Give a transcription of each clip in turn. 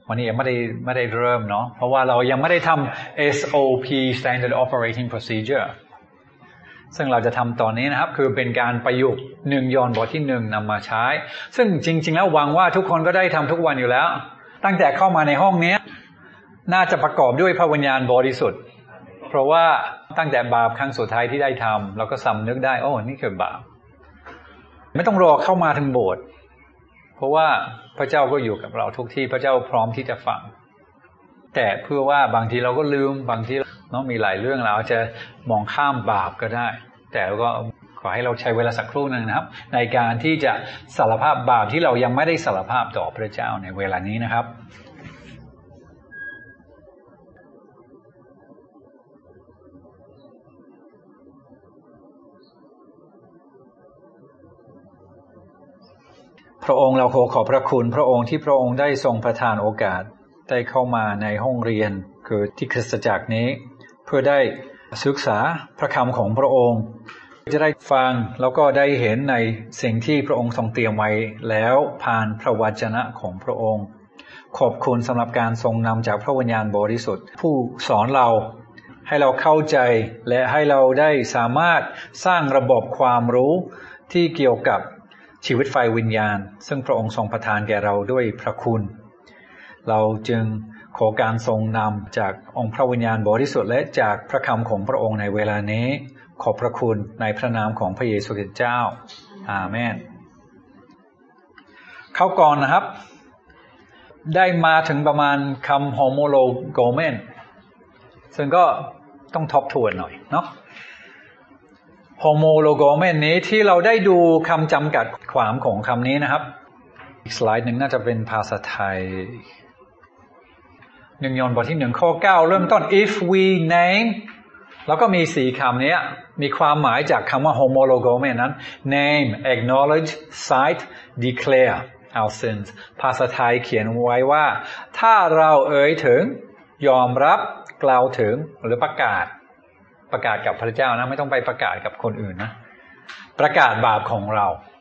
วันนี้ยังไม่ได้เริ่มเนาะเพราะว่าเรายังไม่ได้ทำ SOP Standard Operating Procedure ซึ่งเราจะทำตอนนี้นะครับคือเป็นการประยุกต์1 ยอห์นบทที่ 1นำมาใช้ซึ่งจริงๆแล้วหวังว่าทุกคนก็ได้ทำทุกวันอยู่แล้วตั้งแต่เข้ามาในห้องนี้น่าจะประกอบด้วยพระวิญญาณบริสุทธิ์เพราะว่าตั้งแต่บาปครั้งสุดท้ายที่ได้ทำเราก็สำนึกได้โอ้นี่คือบาปไม่ต้องรอเข้ามาถึงโบสถ์เพราะว่าพระเจ้าก็อยู่กับเราทุกที่พระเจ้าพร้อมที่จะฟังแต่เพื่อว่าบางทีเราก็ลืมบางทีเนาะมีหลายเรื่องเราจะมองข้ามบาปก็ได้แต่ก็ขอให้เราใช้เวลาสักครู่นึงนะครับในการที่จะสารภาพบาปที่เรายังไม่ได้สารภาพต่อพระเจ้าในเวลานี้นะครับพระองค์เราขอพระคุณพระองค์ที่พระองค์ได้ทรงประทานโอกาสได้เข้ามาในห้องเรียนคือที่คริสตจักรนี้เพื่อได้ศึกษาพระคำของพระองค์จะได้ฟังแล้วก็ได้เห็นในสิ่งที่พระองค์ทรงเตรียมไว้แล้วผ่านพระวจนะของพระองค์ขอบคุณสำหรับการทรงนำจากพระวิญญาณบริสุทธิ์ผู้สอนเราให้เราเข้าใจและให้เราได้สามารถสร้างระบบความรู้ที่เกี่ยวกับชีวิตฝ่ายวิญญาณซึ่งพระองค์ทรงประทานแก่เราด้วยพระคุณเราจึงขอการทรงนำจากองค์พระวิญญาณบริสุทธิ์และจากพระคำของพระองค์ในเวลานี้ขอบพระคุณในพระนามของพระเยซูคริสต์เจ้าอาเมนเข้าก่อนนะครับได้มาถึงประมาณคำโฮโมโลโกเมนซึ่งก็ต้องทบทวนหน่อยเนาะโฮโมโลโกเมนนี้ที่เราได้ดูคำจำกัดความของคำนี้นะครับอีกสไลด์หนึ่งน่าจะเป็นภาษาไทย1 ยอห์นบทที่ 1 ข้อ 9เริ่มต้น if we name แล้วก็มี4คำนี้มีความหมายจากคำว่า homologomen นั้น name acknowledge cite declare our sins ภาษาไทยเขียนไว้ว่าถ้าเราเอ่ยถึงยอมรับกล่าวถึงหรือประกาศกับพระเจ้านะไม่ต้องไปประกาศกับคนอื่นนะประกาศบาปของ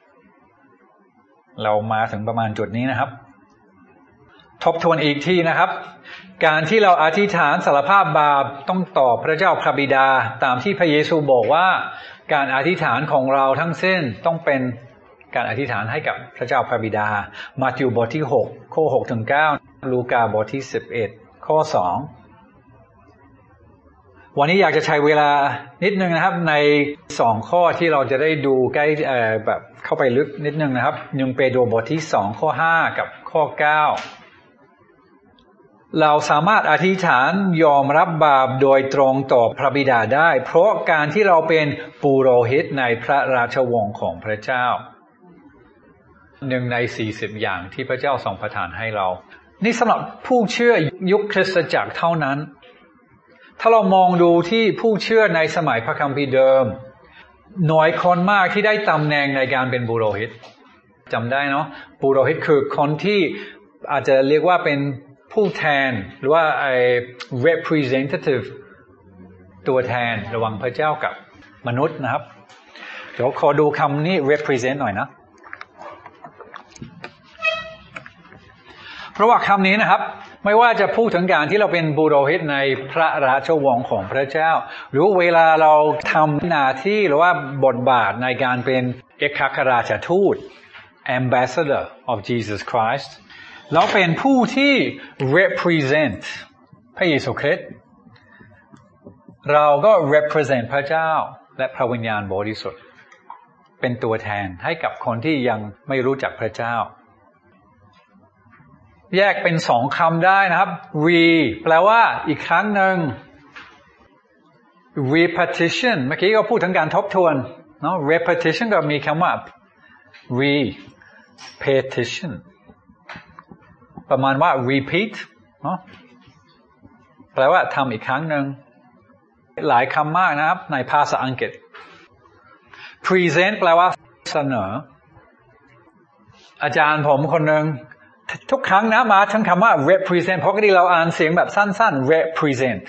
เรามาถึงประมาณจุดนี้นะครับทบทวนอีกทีนะครับการที่เราอธิษฐานสารภาพบาปต้องต่อพระเจ้าพระบิดาตามที่พระเยซูบอกว่าการอธิษฐานของเราทั้งสิ้นต้องเป็นการอธิษฐานให้กับพระเจ้าพระบิดามัทธิวบทที่6ข้อ6ถึง9ลูกาบทที่11ข้อ2วันนี้อยากจะใช้เวลานิดนึงนะครับใน2ข้อที่เราจะได้ดูใกล้แบบเข้าไปลึกนิดนึงนะครับ1เปโตรบทที่2ข้อ5กับข้อ9เราสามารถอธิษฐานยอมรับบาปโดยตรงต่อพระบิดาได้เพราะการที่เราเป็นปุโรหิตในพระราชวงศ์ของพระเจ้า1ใน40อย่างที่พระเจ้าทรงประทานให้เรานี่สำหรับผู้เชื่อยุคคริสตจักรเท่านั้นถ้าเรามองดูที่ผู้เชื่อในสมัยพระคัมภีร์เดิมน้อยคนมากที่ได้ตำแหน่งในการเป็นปุโรหิตจำได้เนาะปุโรหิตคือคนที่อาจจะเรียกว่าเป็นผู้แทนหรือว่าrepresentative ตัวแทนระหว่างพระเจ้ากับมนุษย์นะครับเดี๋ยวขอดูคำนี้ represent หน่อยนะเพราะว่าคำนี้นะครับไม่ว่าจะพูดถึงการที่เราเป็นปุโรหิตในพระราชวงศ์ของพระเจ้าหรือเวลาเราทำหน้าที่หรือว่าบทบาทในการเป็นเอกอัครราชทูต ambassador of Jesus Christ เราเป็นผู้ที่ represent พระเยซูคริสต์เราก็ represent พระเจ้าและพระวิญญาณบริสุทธิ์เป็นตัวแทนให้กับคนที่ยังไม่รู้จักพระเจ้าแยกเป็น2คำได้นะครับ แปลว่าอีกครั้งหนึ่ง repetition เมื่อกี้ก็พูดถึงการทบทวนเนาะ repetition ก็มีคำว่า repetition ประมาณว่า repeat เนาะแปลว่าทำอีกครั้งหนึ่งหลายคำมากนะครับในภาษาอังกฤษ present แปลว่าเสนออาจารย์ผมคนหนึ่งทุกครั้งนะมาทั้งคำว่า represent ปกติเราอ่านเสียงแบบสั้นๆ represent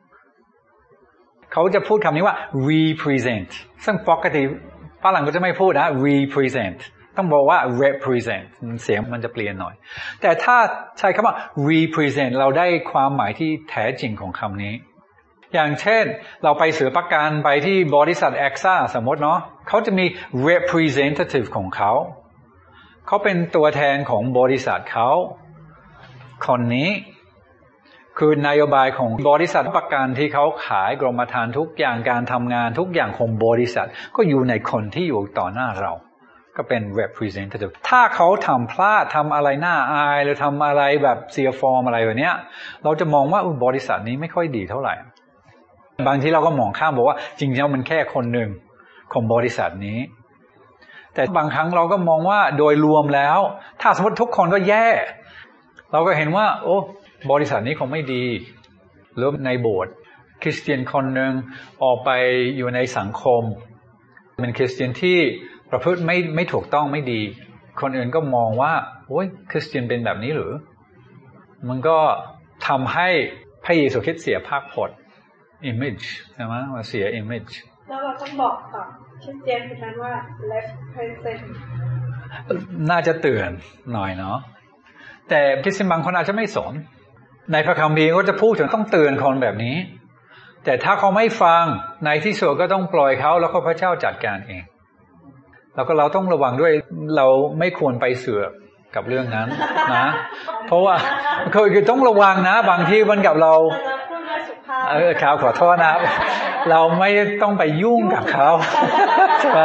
เขาจะพูดคำนี้ว่า represent ซึ่งปกติฝรั่งก็จะไม่พูดนะ represent ต้องบอกว่า represent เสียงมันจะเปลี่ยนหน่อยแต่ถ้าใช้คำว่า represent เราได้ความหมายที่แท้จริงของคำนี้อย่างเช่นเราไปซื้อประกันไปที่บริษัท AXA สมมติเนาะเขาจะมี representative ของเขาเป็นตัวแทนของบริษัทเขาคนนี้คือนโยบายของบริษัทประกันที่เขาขายกรมธรรม์ทุกอย่างการทำงานทุกอย่างของบริษัทก็อยู่ในคนที่อยู่ต่อหน้าเราก็เป็น representative ถ้าเขาทำพลาดทำอะไรน่าอายหรือทำอะไรแบบเสียฟอร์มอะไรแบบเนี้ยเราจะมองว่าบริษัทนี้ไม่ค่อยดีเท่าไหร่บางทีเราก็มองข้ามบอกว่าจริงๆมันแค่คนหนึ่งของบริษัทนี้แต่บางครั้งเราก็มองว่าโดยรวมแล้วถ้าสมมติทุกคนก็แย่เราก็เห็นว่าโอ้บริษัทนี้คงไม่ดีหรือในโบสถ์คริสเตียนคนหนึ่งออกไปอยู่ในสังคมเป็นคริสเตียนที่ประพฤติไม่ถูกต้องไม่ดีคนอื่นก็มองว่าโอ้ยคริสเตียนเป็นแบบนี้หรือมันก็ทำให้พระเยซูคริสต์เสียภาพพจน์ image ใช่ไหมว่าเสีย image แล้วเราต้องบอกกับคริสเตียนคนนั้นว่า left present น่าจะเตือนหน่อยเนาะแต่คริสเตียนบางคนอาจจะไม่สนในพระคัมภีร์ก็จะพูดถึงต้องเตือนคนแบบนี้แต่ถ้าเขาไม่ฟังในที่สุดก็ต้องปล่อยเขาแล้วก็พระเจ้าจัดการเองแล้วก็เราต้องระวังด้วยเราไม่ควรไปเสือกกับเรื่องนั้นนะเพราะว่าคือต้องระวังนะบางทีมันกับเราเขาขอโทษนะเราไม่ต้องไปยุ่งกับเขาใช่ไหม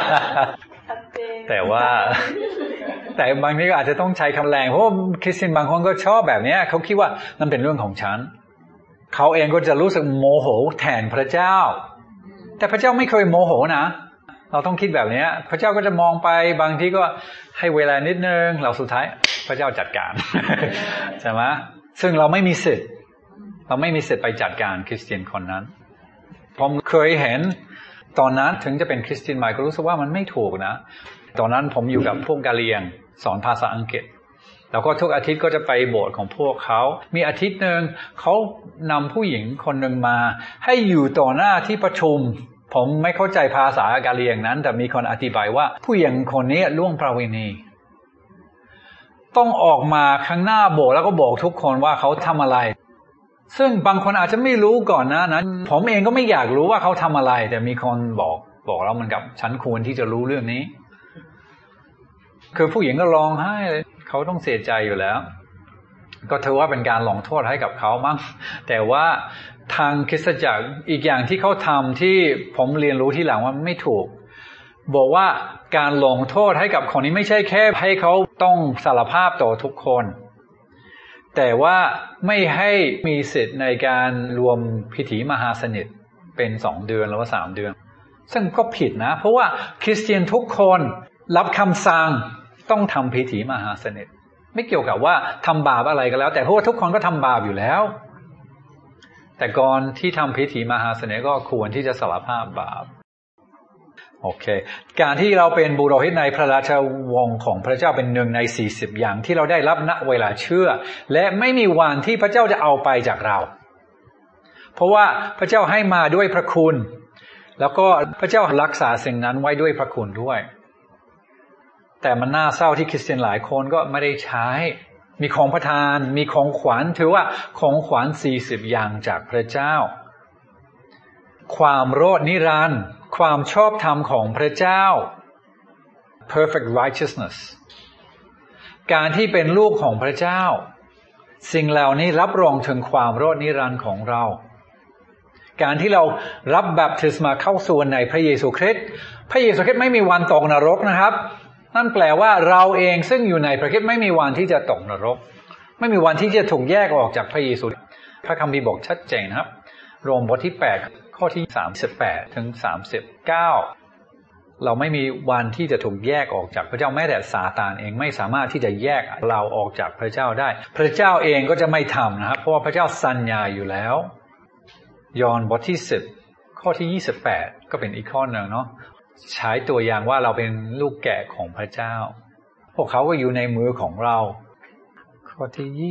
แต่บางทีก็อาจจะต้องใช้คำแรงเพราะว่าคริสเตียนบางคนก็ชอบแบบนี้เขาคิดว่ามันเป็นเรื่องของฉันเขาเองก็จะรู้สึกโมโหแทนพระเจ้าแต่พระเจ้าไม่เคยโมโหนะเราต้องคิดแบบนี้พระเจ้าก็จะมองไปบางทีก็ให้เวลานิดนึงเราสุดท้ายพระเจ้าจัดการใช่ไหมซึ่งเราไม่มีสิทธิ์ไปจัดการคริสเตียนคนนั้นผมเคยเห็นตอนนั้นถึงจะเป็นคริสเตียนใหม่ก็รู้สึกว่ามันไม่ถูกนะตอนนั้นผมอยู่กับพวกกะเหรี่ยงสอนภาษาอังกฤษแล้วก็ทุกอาทิตย์ก็จะไปโบสถ์ของพวกเขามีอาทิตย์นึงเขานำผู้หญิงคนหนึ่งมาให้อยู่ต่อหน้าที่ประชุมผมไม่เข้าใจภาษากะเหรี่ยงนั้นแต่มีคนอธิบายว่าผู้หญิงคนนี้ล่วงประเวณีต้องออกมาข้างหน้าโบสถ์แล้วก็บอกทุกคนว่าเขาทำอะไรซึ่งบางคนอาจจะไม่รู้ก่อนนะผมเองก็ไม่อยากรู้ว่าเขาทำอะไรแต่มีคนบอกแล้วมันกับฉันควรที่จะรู้เรื่องนี้คือผู้หญิงก็ร้องไห้เลยเขาต้องเสียใจอยู่แล้วก็ถือว่าเป็นการลงโทษให้กับเขามั้งแต่ว่าทางคริสตจักรอีกอย่างที่เขาทำที่ผมเรียนรู้ที่หลังว่าไม่ถูกบอกว่าการลงโทษให้กับคนนี้ไม่ใช่แค่ให้เขาต้องสารภาพต่อทุกคนแต่ว่าไม่ให้มีสิทธิ์ในการรวมพิธีมหาสนิทเป็น2 เดือนหรือว่า3 เดือนซึ่งก็ผิดนะเพราะว่าคริสเตียนทุกคนรับคำสั่งต้องทำพิธีมหาสนิทไม่เกี่ยวกับว่าทำบาปอะไรก็แล้วแต่เพราะว่าทุกคนก็ทำบาปอยู่แล้วแต่ก่อนที่ทำพิธีมหาสนิทก็ควรที่จะสารภาพบาปโอเคการที่เราเป็นบุโรหิตในพระราชวงศ์ของพระเจ้าเป็น1 ใน 40อย่างที่เราได้รับณเวลาเชื่อและไม่มีวันที่พระเจ้าจะเอาไปจากเราเพราะว่าพระเจ้าให้มาด้วยพระคุณแล้วก็พระเจ้ารักษาสิ่งนั้นไว้ด้วยพระคุณด้วยแต่มันน่าเศร้าที่คริสเตียนหลายคนก็ไม่ได้ใช้มีของประทานมีของขวัญถือว่าของขวัญ40อย่างจากพระเจ้าความรอดนิรันดร์ความชอบธรรมของพระเจ้า perfect righteousness การที่เป็นลูกของพระเจ้าสิ่งเหล่านี้รับรองถึงความรอดนิรันดร์ของเราการที่เรารับบัพติศมาเข้าสู่ในพระเยซูคริสต์พระเยซูคริสต์ไม่มีวันตกนรกนะครับนั่นแปลว่าเราเองซึ่งอยู่ในพระคริสต์ไม่มีวันที่จะตกนรกไม่มีวันที่จะถูกแยกออกจากพระเยซูพระคัมภีร์บอกชัดเจนนะครับโรมบทที่8ข้อที่38ถึง39เราไม่มีวันที่จะถูกแยกออกจากพระเจ้าแม้แต่ซาตานเองไม่สามารถที่จะแยกเราออกจากพระเจ้าได้พระเจ้าเองก็จะไม่ทำนะครับเพราะว่าพระเจ้าสัญญาอยู่แล้วยอห์นบทที่10ข้อที่28ก็เป็นอีกข้อหนึ่งเนาะใช้ตัวอย่างว่าเราเป็นลูกแกะของพระเจ้าพวกเขาก็อยู่ในมือของเราข้อที่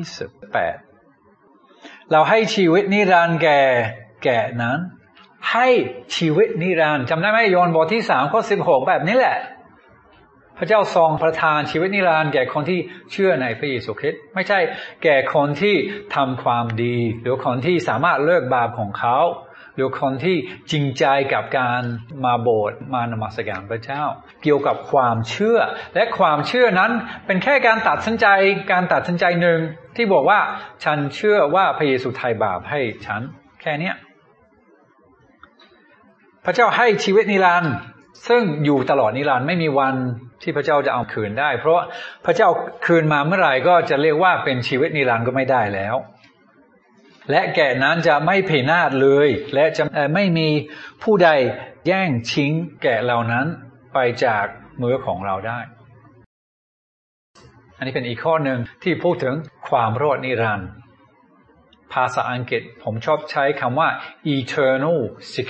28เราให้ชีวิตนิรันดร์แกะนั้นให้ชีวิตนิรันดร์จำได้ไหมยอห์นบทที่3ข้อ16แบบนี้แหละพระเจ้าทรงประทานชีวิตนิรันดร์แก่คนที่เชื่อในพระเยซูคริสต์ไม่ใช่แก่คนที่ทำความดีหรือคนที่สามารถเลิกบาปของเขาหรือคนที่จริงใจกับการมาโบสถ์มานมัสการพระเจ้าเกี่ยวกับความเชื่อและความเชื่อนั้นเป็นแค่การตัดสินใจหนึ่งที่บอกว่าฉันเชื่อว่าพระเยซูไถ่บาปให้ฉันแค่เนี้ยพระเจ้าให้ชีวิตนิรันดร์ซึ่งอยู่ตลอดนิรันดร์ไม่มีวันที่พระเจ้าจะเอาคืนได้เพราะพระเจ้าคืนมาเมื่อไหร่ก็จะเรียกว่าเป็นชีวิตนิรันดร์ก็ไม่ได้แล้วและแก่นั้นจะไม่พินาศเลยและจะไม่มีผู้ใดแย่งชิงแก่เหล่านั้นไปจากมือของเราได้อันนี้เป็นอีกข้อหนึ่งที่พูดถึงความรอดนิรันดร์ภาษาอังกฤษผมชอบใช้คำว่า eternal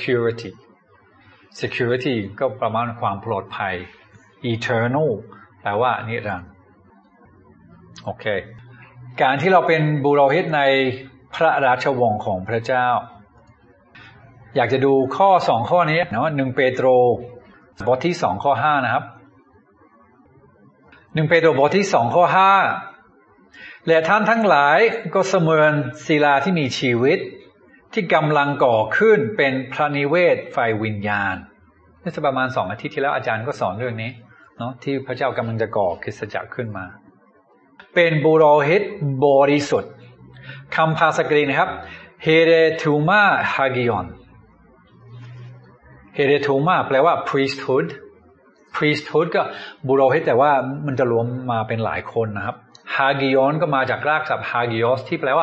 security ก็ประมาณความปลอดภัย eternal แปลว่านิรันดร์โอเคการที่เราเป็นบุโรหิตในพระราชวงศ์ของพระเจ้าอยากจะดูข้อ2ข้อนี้นะ1เปโตรบทที่2ข้อ5นะครับ1เปโตรบทที่2ข้อ5และท่านทั้งหลายก็เสมือนศิลาที่มีชีวิตที่กำลังก่อขึ้นเป็นพระนิเวศไฟวิญญาณนี่ประมาณ2อาทิตย์ที่แล้วอาจารย์ก็สอนเรื่องนี้เนาะที่พระเจ้ากำลังจะก่อคริสตจักรขึ้นมาเป็นบุโรหิตบริสุทธิ์คำภาษากรีกนะครับ heretuma hagion heretuma แปลว่า priesthood ก็บุโรหิตแต่ว่ามันจะรวมมาเป็นหลายคนนะครับ hagion ก็มาจากรากศัพท์ hagios ที่แปลว่า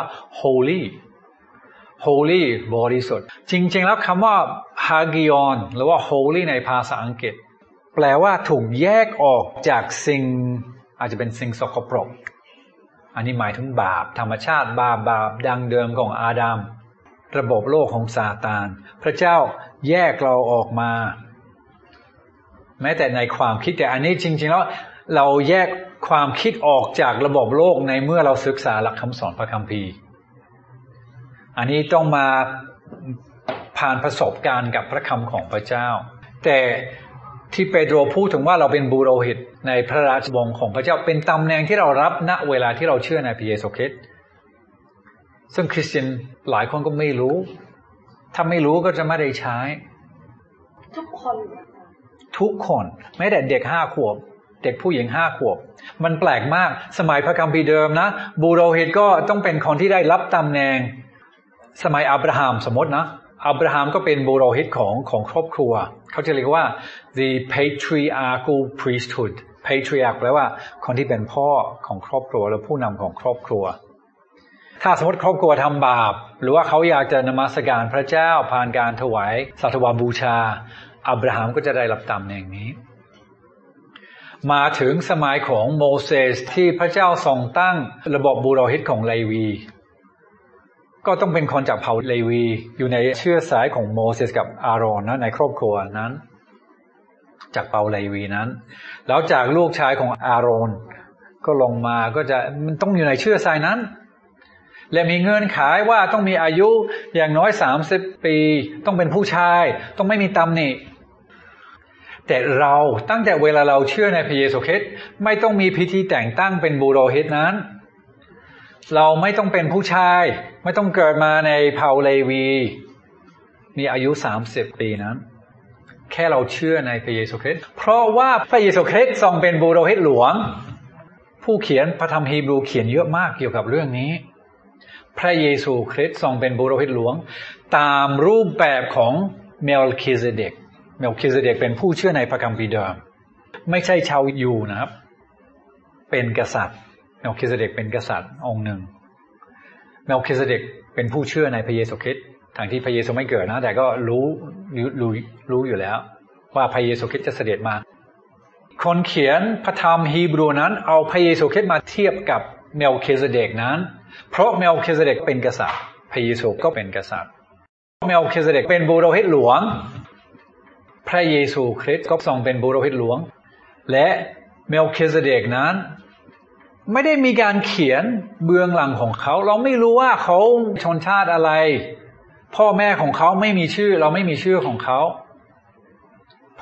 holy บริสุทธิ์จริงๆแล้วคำว่า hagion หรือว่า holy ในภาษาอังกฤษแปลว่าถูกแยกออกจากสิ่งอาจจะเป็นสิ่งสกปรกอันนี้หมายถึงบาปธรรมชาติบาปดังเดิมของอาดัมระบบโลกของซาตานพระเจ้าแยกเราออกมาแม้แต่ในความคิดแต่อันนี้จริงๆแล้วเราแยกความคิดออกจากระบบโลกในเมื่อเราศึกษาหลักคำสอนพระคัมภีร์อันนี้ต้องมาผ่านประสบการณ์กับพระคำของพระเจ้าแต่ที่เปโตรพูดถึงว่าเราเป็นบุโรหิตในพระราชวงศ์ของพระเจ้าเป็นตำแหน่งที่เรารับณเวลาที่เราเชื่อในพระเยซูคริสต์ซึ่งคริสเตียนหลายคนก็ไม่รู้ถ้าไม่รู้ก็จะไม่ได้ใช้ทุกคนแม้แต่เด็ก5 ขวบเด็กผู้หญิง5 ขวบมันแปลกมากสมัยพระคัมภีร์เดิมนะบุโรหิตก็ต้องเป็นคนที่ได้รับตำแหน่งสมัยอับราฮัมสมมตินะอับราฮัมก็เป็นบุโรหิตของครอบครัวเขาจะเรียกว่า the patriarchal priesthood patriarch แปลว่าคนที่เป็นพ่อของครอบครัวหรือผู้นำของครอบครัวถ้าสมมติครอบครัวทำบาปหรือว่าเขาอยากจะนมัสการพระเจ้าผ่านการถวายสัตวบูชาอับราฮัมก็จะได้รับตำแหน่งนี้มาถึงสมัยของโมเสสที่พระเจ้าทรงตั้งระบบบุโรหิตของเลวีก็ต้องเป็นคนจากเผ่าเลวีอยู่ในเชื้อสายของโมเสสกับอาโรนนะในครอบครัวนั้นจากเผ่าเลวีนั้นแล้วจากลูกชายของอาโรนก็ลงมาก็จะมันต้องอยู่ในเชื้อสายนั้นและมีเงื่อนไขว่าต้องมีอายุอย่างน้อย30 ปีต้องเป็นผู้ชายต้องไม่มีตำหนิแต่เราตั้งแต่เวลาเราเชื่อในพระเยซูคริสต์ไม่ต้องมีพิธีแต่งตั้งเป็นบุโรหิตนั้นเราไม่ต้องเป็นผู้ชายไม่ต้องเกิดมาในเผ่าเลวีมีอายุ30 ปีนั้นแค่เราเชื่อในพระเยซูคริสต์เพราะว่าพระเยซูคริสต์ทรงเป็นบุโรหิตหลวงผู้เขียนพระธรรมฮีบรูเขียนเยอะมากเกี่ยวกับเรื่องนี้พระเยซูคริสต์ทรงเป็นบุโรหิตหลวงตามรูปแบบของเมลคิเซเดกเป็นผู้เชื่อในพระคัมภีร์เดิมไม่ใช่ชาวยูนะครับเป็นกษัตริย์เมลคิเซเดกเป็นกษัตริย์องค์หนึ่งเมลคิเซเดกเป็นผู้เชื่อในพระเยซูคริสต์ทางที่พระเยซูไม่เกิดนะแต่ก็รู้อยู่แล้วว่าพระเยซูคริสต์จะเสด็จมาคนเขียนพระธรรมฮีบรูนั้นเอาพระเยซูคริสต์มาเทียบกับเมลคิเซเดกนั้นเพราะเมลคิเซเดกเป็นกษัตริย์พระเยซูก็เป็นกษัตริย์เมลคิเซเดกเป็นบุโรหิตหลวงพระเยซูคริสต์ก็ทรงเป็นบุโรหิตหลวงและเมลคิเซเดกนั้นไม่ได้มีการเขียนเบื้องหลังของเขาเราไม่รู้ว่าเขาชนชาติอะไรพ่อแม่ของเขาไม่มีชื่อเราไม่มีชื่อของเขาพ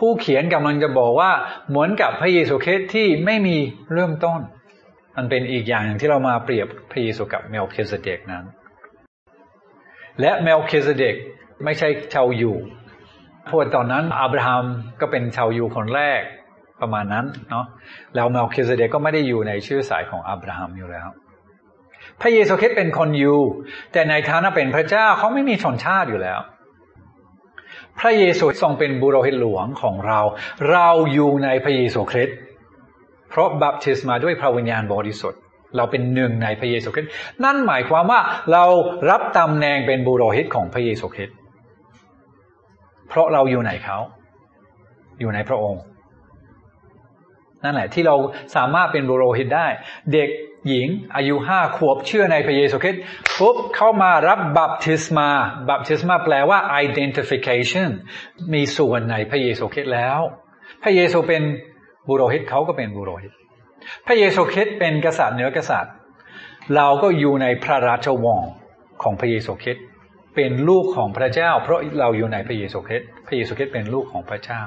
ผู้เขียนกำลังจะบอกว่าเหมือนกับพระเยซูคริสต์ที่ไม่มีเริ่มต้นมันเป็นอีกอย่างหนึ่งที่เรามาเปรียบพระเยซูกับเมลคิเซเดกนั้นและเมลคิเซเดกไม่ใช่ชาวยูเพราะตอนนั้นอับราฮัมก็เป็นชาวยูคนแรกประมาณนั้นเนาะแล้วเมลคิเซเดกก็ไม่ได้อยู่ในชื่อสายของอับราฮัมอยู่แล้วพระเยซูคริสต์เป็นคนยูแต่ในฐานะเป็นพระเจ้าเขาไม่มีชนชาติอยู่แล้วพระเยซูทรงเป็นบุโรหิตหลวงของเราเราอยู่ในพระเยซูคริสต์เพราะบัพติศมาด้วยพระวิญญาณบริสุทธิ์เราเป็นหนึ่งในพระเยซูคริสต์นั่นหมายความว่าเรารับตำแหน่งเป็นบุโรหิตของพระเยซูคริสต์เพราะเราอยู่ในเขาอยู่ในพระองค์นั่นแหละที่เราสามารถเป็นบุโรหิตได้เด็กหญิงอายุ5 ขวบเชื่อในพระเยซูคริสต์ปุ๊บเข้ามารับบัพติศมาบัพติศมาแปลว่า identification มีส่วนในพระเยซูคริสต์แล้วพระเยซูเป็นบุโรหิตเขาก็เป็นบุโรหิตพระเยซูคริสต์เป็นกษัตริย์เหนือกษัตริย์เราก็อยู่ในพระราชวังของพระเยซูคริสต์เป็นลูกของพระเจ้าเพราะเราอยู่ในพระเยซูคริสต์พระเยซูคริสต์เป็นลูกของพระเจ้า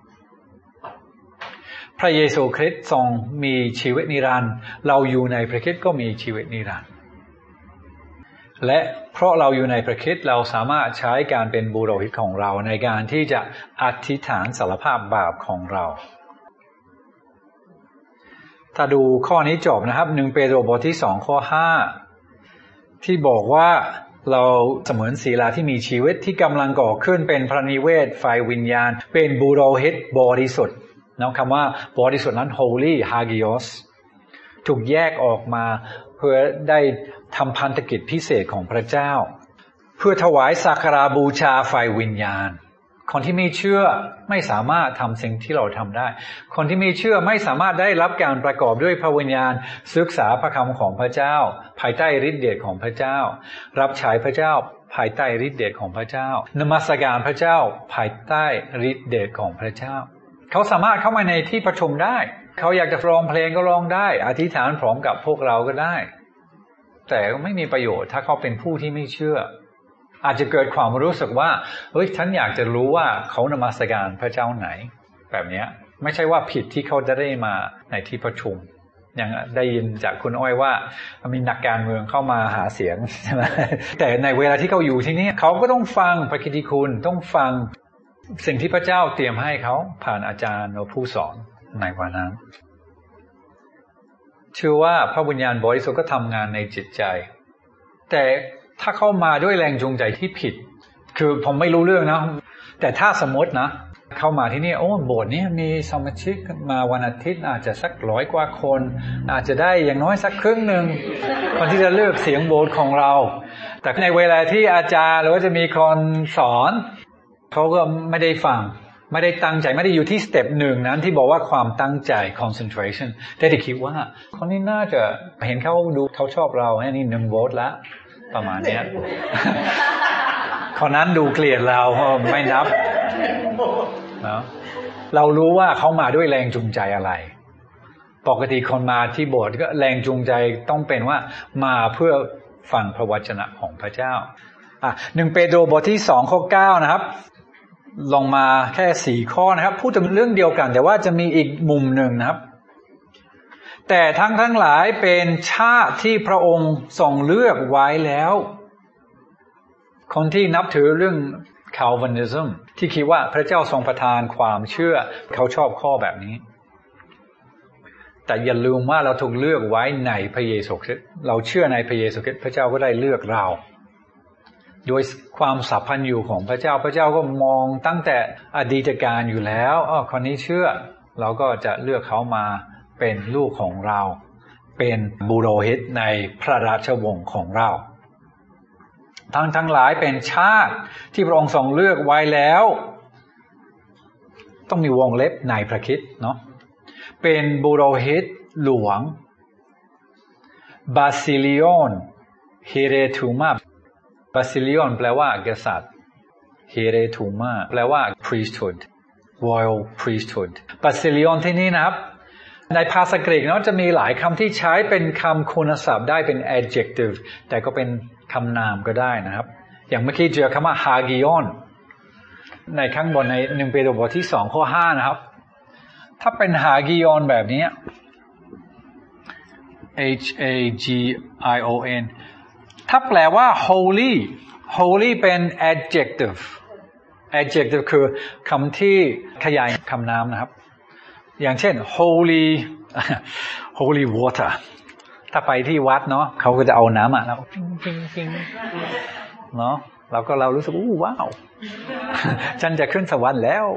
พระเยซูคริสต์ทรงมีชีวิตนิรันดร์เราอยู่ในพระคริสต์ก็มีชีวิตนิรันดร์และเพราะเราอยู่ในพระคริสต์เราสามารถใช้การเป็นบุโรหิตของเราในการที่จะอธิษฐานสารภาพบาปของเราถ้าดูข้อนี้จบนะครับ1 เปโตรบทที่2 ข้อ 5ที่บอกว่าเราเสมือนศิลาที่มีชีวิตที่กำลังก่อขึ้นเป็นพระนิเวศฝ่ายวิญญาณเป็นบุโรหิตบริสุทธิ์นะคำว่าบริสุทธิ์นั้น holy hagios ถูกแยกออกมาเพื่อได้ทำพันธกิจพิเศษของพระเจ้าเพื่อถวายสักการะบูชาฝ่ายวิญญาณคนที่ไม่เชื่อไม่สามารถทำสิ่งที่เราทำได้คนที่ไม่เชื่อไม่สามารถได้รับการประกอบด้วยพระวิญญาณศึกษาพระคำของพระเจ้าภายใต้ฤทธิเดชของพระเจ้ารับใช้พระเจ้าภายใต้ฤทธิเดชของพระเจ้านมัสการพระเจ้าภายใต้ฤทธิเดชของพระเจ้าเขาสามารถเข้ามาในที่ประชุมได้เขาอยากจะร้องเพลงก็ร้องได้อธิษฐานพร้อมกับพวกเราก็ได้แต่ก็ไม่มีประโยชน์ถ้าเขาเป็นผู้ที่ไม่เชื่ออาจจะเกิดความรู้สึกว่าเฮ้ยฉันอยากจะรู้ว่าเขานมัสการพระเจ้าไหนแบบนี้ไม่ใช่ว่าผิดที่เขาจะได้มาในที่ประชุมอย่างได้ยินจากคุณอ้อยว่ามีนักการเมืองเข้ามาหาเสียงใช่ไหมแต่ในเวลาที่เขาอยู่ที่นี่เขาก็ต้องฟังพระกิตติคุณต้องฟังสิ่งที่พระเจ้าเตรียมให้เขาผ่านอาจารย์หรือผู้สอนในวันนั้นเชื่อว่าพระวิญญาณบริสุทธิ์ก็ทำงานในจิตใจแต่ถ้าเข้ามาด้วยแรงจูงใจที่ผิดคือผมไม่รู้เรื่องนะแต่ถ้าสมมตินะเข้ามาที่นี่โอ้โบสถ์นี้มีสมาชิกมาวันอาทิตย์อาจจะสัก100 กว่าคนอาจจะได้อย่างน้อยสักครึ่งหนึ่งคนที่จะเลือกเสียงโบสถ์ของเราแต่ในเวลาที่อาจารย์หรือว่าจะมีคนสอนเขาก็ไม่ได้ฟังไม่ได้ตั้งใจไม่ได้อยู่ที่สเต็ป1นั้นที่บอกว่าความตั้งใจ concentration แต่ที่คิดว่าคนนี้น่าจะเห็นเขาดูเขาชอบเราแค่นี้1 โหวตละประมาณนี้คนนั้นดูเกลียดเราไม่นับเนาะเรารู้ว่าเขามาด้วยแรงจูงใจอะไรปกติคนมาที่โบสถ์ก็แรงจูงใจต้องเป็นว่ามาเพื่อฟังพระวจนะของพระเจ้า1 เปโตรบทที่2 ข้อ 9นะครับลงมาแค่4 ข้อนะครับพูดถึงเรื่องเดียวกันแต่ว่าจะมีอีกมุมหนึ่งนะครับแต่ทั้งหลายเป็นชาติที่พระองค์ทรงเลือกไว้แล้วคนที่นับถือเรื่อง Calvinism ที่คิดว่าพระเจ้าทรงประทานความเชื่อเขาชอบข้อแบบนี้แต่อย่าลืมว่าเราถูกเลือกไว้ในพระเยซูคริสต์เราเชื่อในพระเยซูคริสต์พระเจ้าก็ได้เลือกเราโดยความสัมพันธ์อยู่ของพระเจ้าพระเจ้าก็มองตั้งแต่อดีตการอยู่แล้วคนนี้เชื่อเราก็จะเลือกเขามาเป็นลูกของเราเป็นบุโรหิตในพระราชวงศ์ของเราทั้งหลายเป็นชาติที่พระองค์ทรงเลือกไว้แล้วต้องมีวงเล็บในพระคริสต์เนาะเป็นบุโรหิตหลวงบาซิลิออนเฮเรทูมาบาซิลิออนแปลว่ากษัตริย์เฮเรทูมาแปลว่า priesthood royal priesthood บาซิลิออนที่นี่นะครับในภาษากรีกเนาะจะมีหลายคำที่ใช้เป็นคำคุณศัพท์ได้เป็น adjective แต่ก็เป็นคำนามก็ได้นะครับอย่างเมื่อกี้เจอคำว่า hagion ในข้างบนใน1 เปโตรบทที่2ข้อ5นะครับถ้าเป็นฮากิยอนแบบนี้ Hagion ถ้าแปลว่า holy เป็น adjective คือคำที่ขยายคำนามนะครับอย่างเช่น holy water ถ้าไปที่วัดเนาะเขาก็จะเอาน้ำแล้วจริงเนาะเรารู้สึกว้าวฉันจะขึ้นสวรรค์แล้ว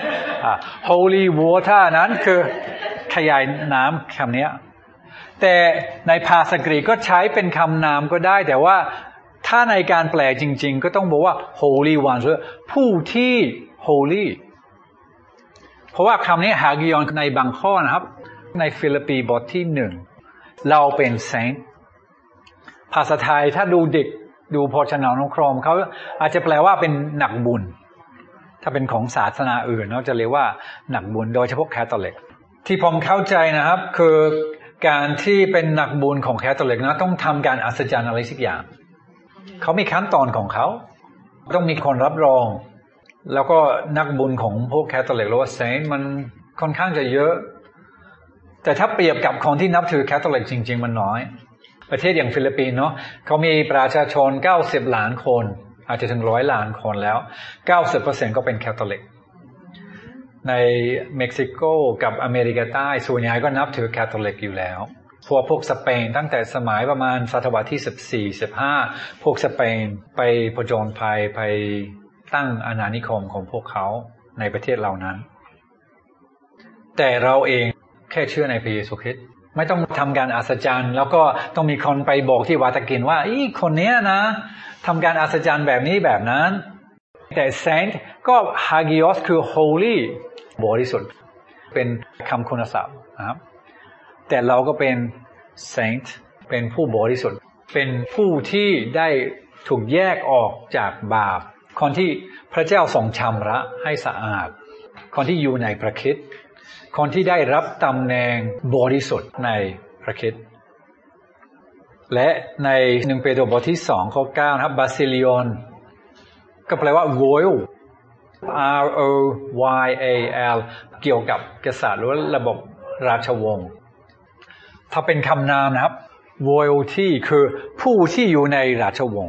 holy water นั้นคือขยายน้ำคำนี้แต่ในภาษากรีกก็ใช้เป็นคำนามก็ได้แต่ว่าถ้าในการแปลจริงๆก็ต้องบอกว่า holy one หรือผู้ที่ holy เพราะว่าคำนี้ฮากิยอนในบางข้อนะครับในฟิลิปปีบทที่1เราเป็น saint ภาษาไทยถ้าดูเด็กดูพจนานุกรมเขาอาจจะแปลว่าเป็นนักบุญถ้าเป็นของศาสนาอื่นเขาจะเรียกว่านักบุญโดยเฉพาะแคทอลิกที่ผมเข้าใจนะครับคือการที่เป็นนักบุญของแคทอลิกนะต้องทำการอัศจรรย์อะไรสักอย่างเขามีขั้นตอนของเขาต้องมีคนรับรองแล้วก็นักบุญของพวกแคทอลิกหรือว่าเซนต์มันค่อนข้างจะเยอะแต่ถ้าเปรียบกับคนที่นับถือแคทอลิกจริงๆมันน้อยประเทศอย่างฟิลิปปินส์เนาะเขามีประชาชน90ล้านคนอาจจะถึง100ล้านคนแล้ว 90% ก็เป็นแคทอลิกในเม็กซิโกกับอเมริกาใต้ส่วนใหญ่ก็นับถือแคทอลิกอยู่แล้วพวกสเปนตั้งแต่สมัยประมาณศตวรรษที่14-15พวกสเปนไปผจญภัยไปตั้งอาณานิคมของพวกเขาในประเทศเหล่านั้นแต่เราเองแค่เชื่อในพระเยซูคริสต์ไม่ต้องทำการอัศจรรย์แล้วก็ต้องมีคนไปบอกที่วาติกันว่าคนนี้นะทำการอัศจรรย์แบบนี้แบบนั้นแต่ saint ก็ hagios คือ holy บริสุทธิ์เป็นคำคุณศัพท์นะครับแต่เราก็เป็น saint เป็นผู้บริสุทธิ์เป็นผู้ที่ได้ถูกแยกออกจากบาปคนที่พระเจ้าทรงชำระให้สะอาดคนที่อยู่ในพระคริสต์คนที่ได้รับตำแหน่งบริสุทธิ์ในพระคริสต์และใน1 เปโตรบทที่2ข้อ9นะครับบาซิลิออนก็แปลว่า royal royal เกี่ยวกับกษัตริย์หรือระบบราชวงศ์ถ้าเป็นคำนามนะครับ royalty คือผู้ที่อยู่ในราชวงศ์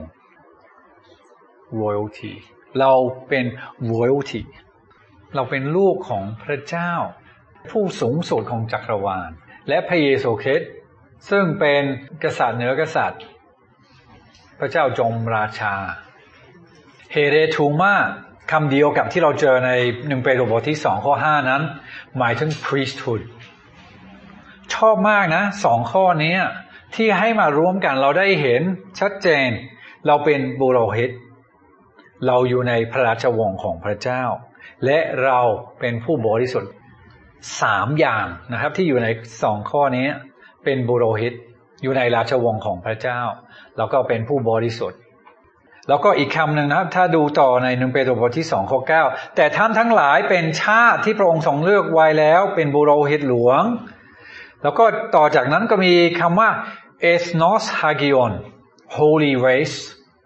royalty เราเป็น royalty เราเป็นลูกของพระเจ้าผู้สูงสุดของจักรวาลและพระเยซูคริสต์ซึ่งเป็นกษัตริย์เหนือกษัตริย์พระเจ้าจอมราชาเฮเรทูมาคำเดียวกับที่เราเจอใน1 เปโตรบทที่2ข้อ5นั้นหมายถึง priesthood ชอบมากนะ2ข้อนี้ที่ให้มารวมกันเราได้เห็นชัดเจนเราเป็นบุโรหิตเราอยู่ในพระราชวงศ์ของพระเจ้าและเราเป็นผู้บริสุทธิ์3อย่างนะครับที่อยู่ใน2ข้อนี้เป็นบุโรหิตอยู่ในราชวงศ์ของพระเจ้าแล้วก็เป็นผู้บริสุทธิ์แล้วก็อีกคำหนึ่งนะครับถ้าดูต่อใน1 เปโตรบทที่2ข้อ9แต่ท่านทั้งหลายเป็นชาติที่พระองค์ทรงเลือกไว้แล้วเป็นบุโรหิตหลวงแล้วก็ต่อจากนั้นก็มีคำว่า ethnos hagion holy race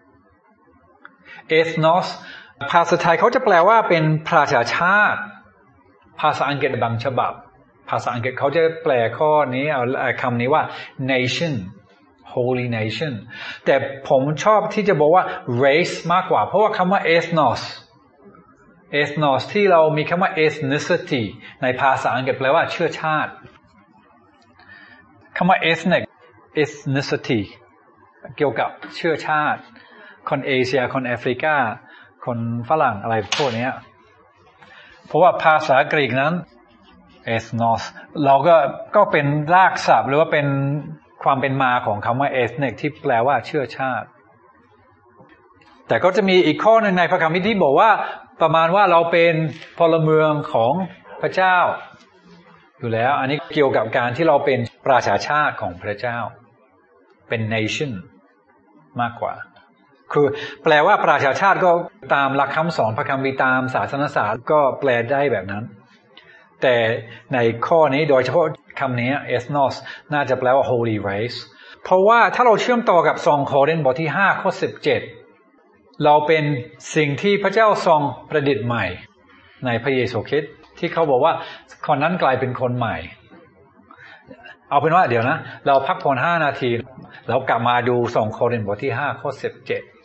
ethnos ภาษาไทยเขาจะแปลว่าเป็นประชาชาติภาษาอังกฤษบางฉบับภาษาอังกฤษเขาจะแปลข้อนี้เอาคำนี้ว่า nation holy nation แต่ผมชอบที่จะบอกว่า race มากกว่าเพราะว่าคำว่า ethnos ที่เรามีคำว่า ethnicity ในภาษาอังกฤษแปลว่าเชื้อชาติคำว่า ethnicity เกี่ยวกับเชื้อชาติคนเอเชียคนแอฟริกาคนฝรั่งอะไรพวกนี้เพราะว่าภาษากรีกนั้น ethnos เราก็เป็นรากศัพท์หรือว่าเป็นความเป็นมาของคำว่า ethnic ที่แปลว่าเชื้อชาติแต่ก็จะมีอีกข้อหนึ่งในพระคัมภีร์ที่บอกว่าประมาณว่าเราเป็นพลเมืองของพระเจ้าอยู่แล้วอันนี้เกี่ยวกับการที่เราเป็นประชาชาติของพระเจ้าเป็น nation มากกว่าคือแปลว่าประชาชาติก็ตามหลักคำสอนพระคัมภีร์ตามศาสนศาสตร์ก็แปลได้แบบนั้นแต่ในข้อนี้โดยเฉพาะคำนี้ ethnos น่าจะแปลว่า holy race เพราะว่าถ้าเราเชื่อมต่อกับ2 โครินธ์บทที่5ข้อ17 เราเป็นสิ่งที่พระเจ้าทรงประดิษฐ์ใหม่ในพระเยซูคริสต์ที่เขาบอกว่าคนนั้นกลายเป็นคนใหม่เอาเป็นว่าเดี๋ยวนะเราพักผ่อน5 นาทีแล้วกลับมาดู2 โครินธ์บทที่5 ข้อ 17